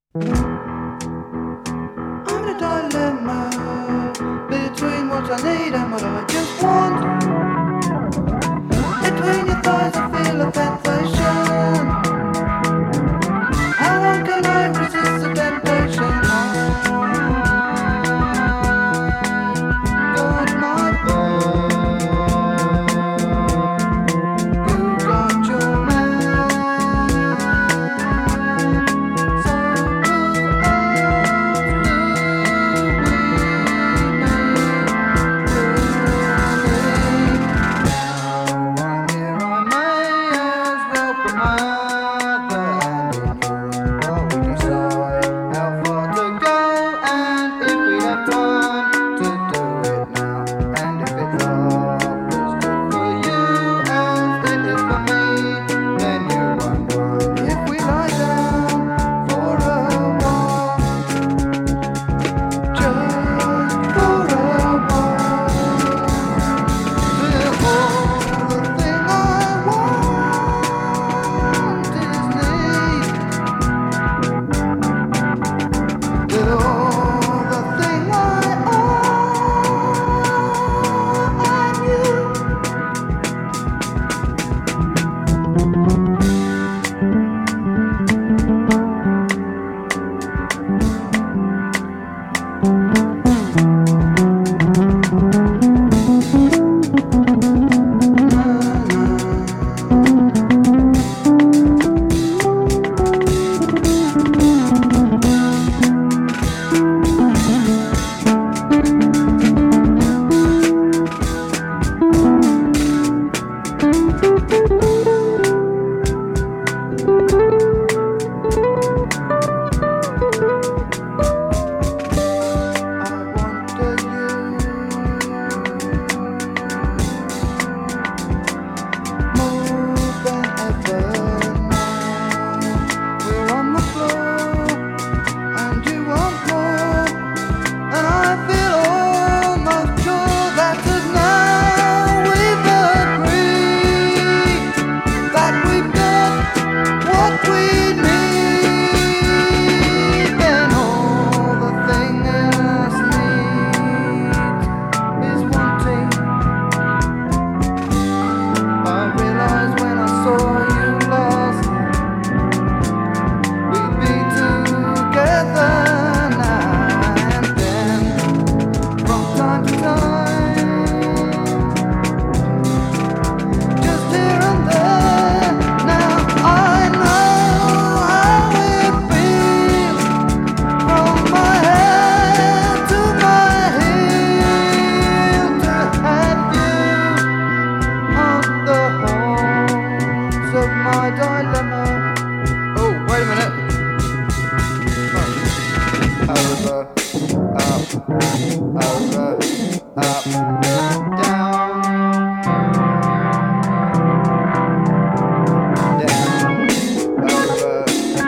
I'm in a dilemma between what I need and what I just want. Between your thighs I feel a sensation. How long can I resist the temptation? Got my bird, you got your man. So who else if we lie down for a while, just for a while, till all the thing I want is need, till all the thing I owe and you. I want more than ever now. We're on the floor, and you want more, and I feel almost sure that 'cause now we've agreed that we've got what we need, then all the thing else needs is wanting. I realized when I saw you last, we'd be together now and then, from time to time, just here and there. Now I know how it feels, from my head to my heel, to have you on the horns of my dilemma. Oh, wait a minute. Over, up, over, up, down, down, over,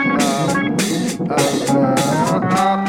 up.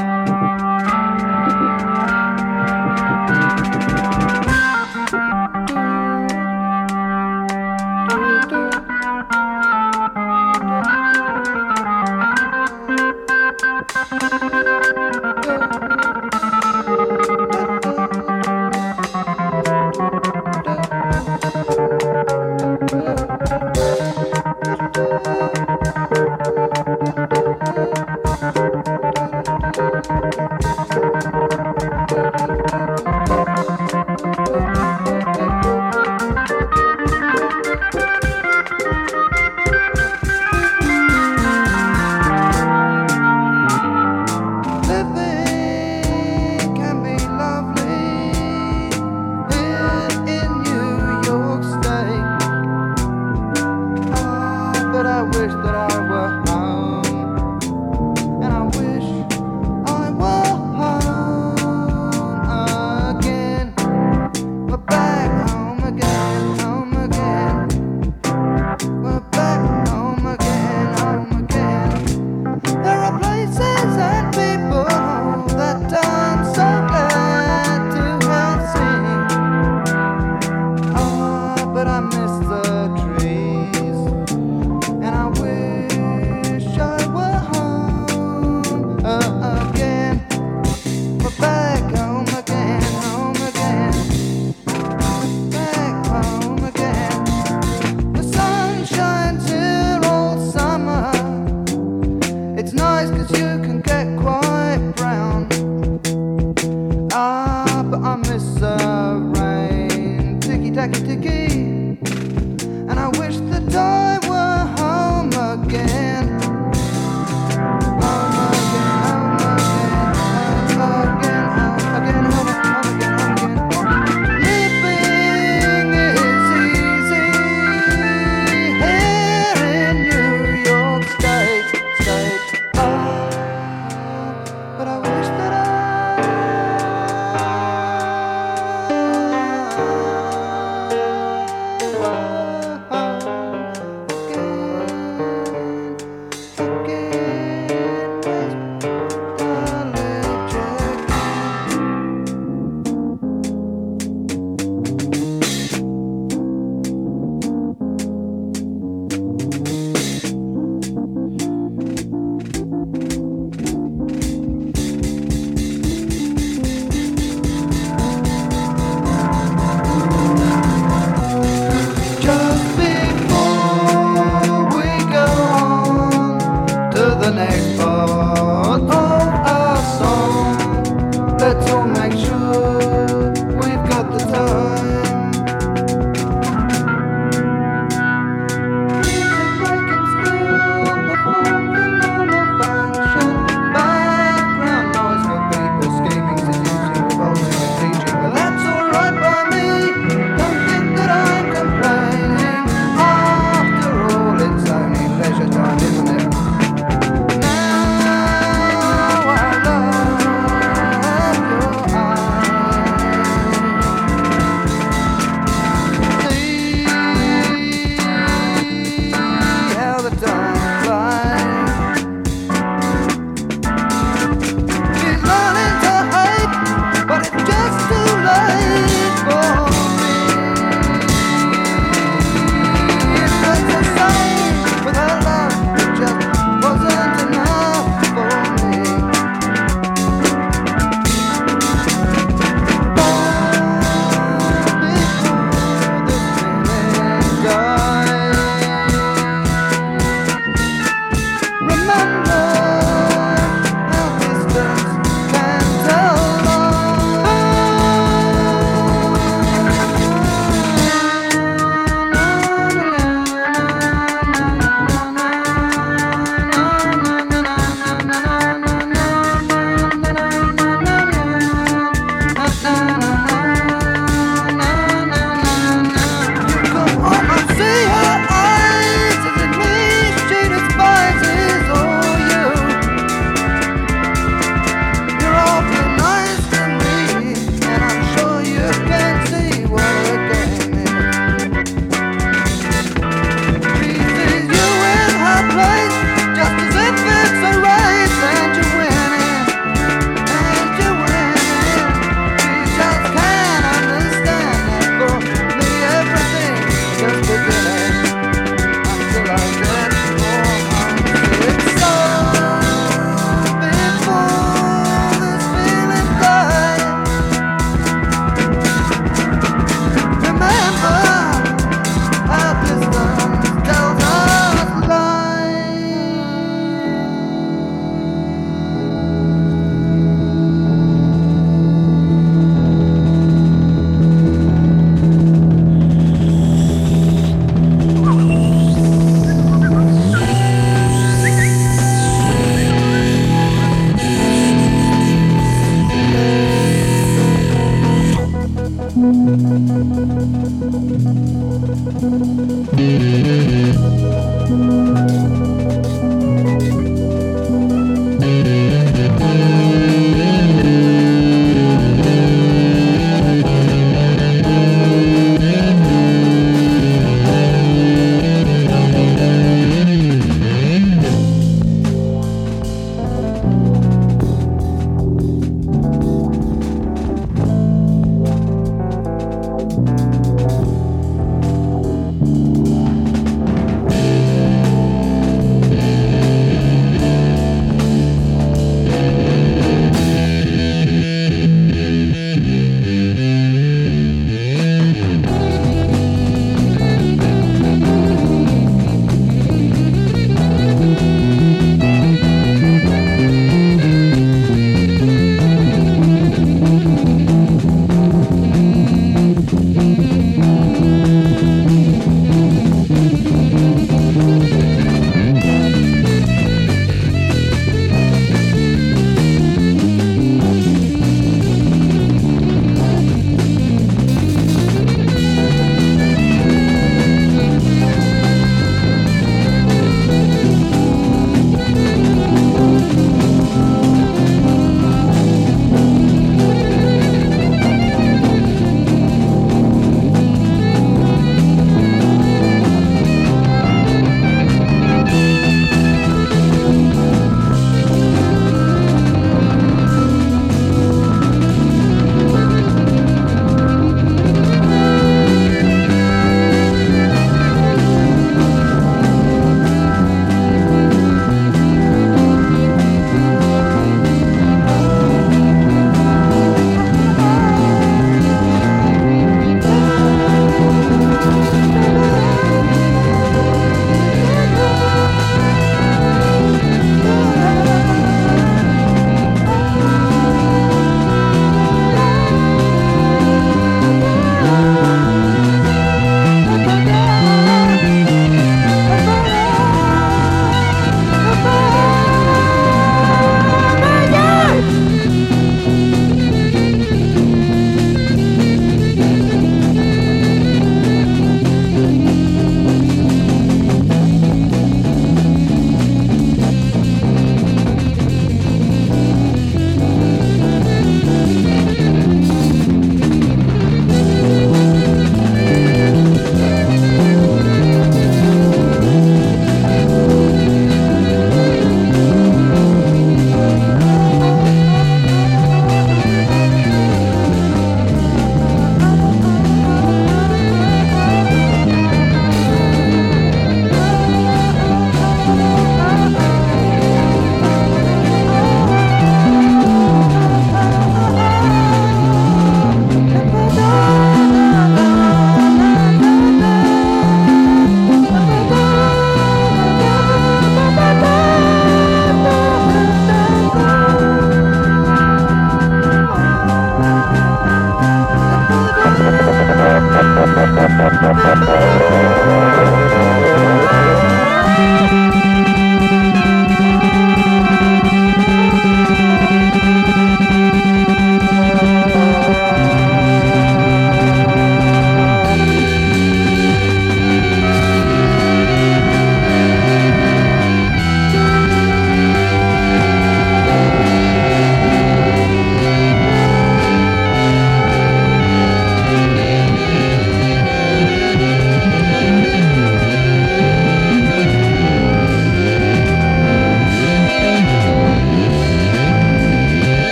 to the next part of our song. Let's all make sure we've got the time. Music break in school before the normal function. Background noise for people scheming, seducing, revolting and teaching. But that's alright by me. Don't think that I'm complaining. After all, it's only leisure time, isn't it? Now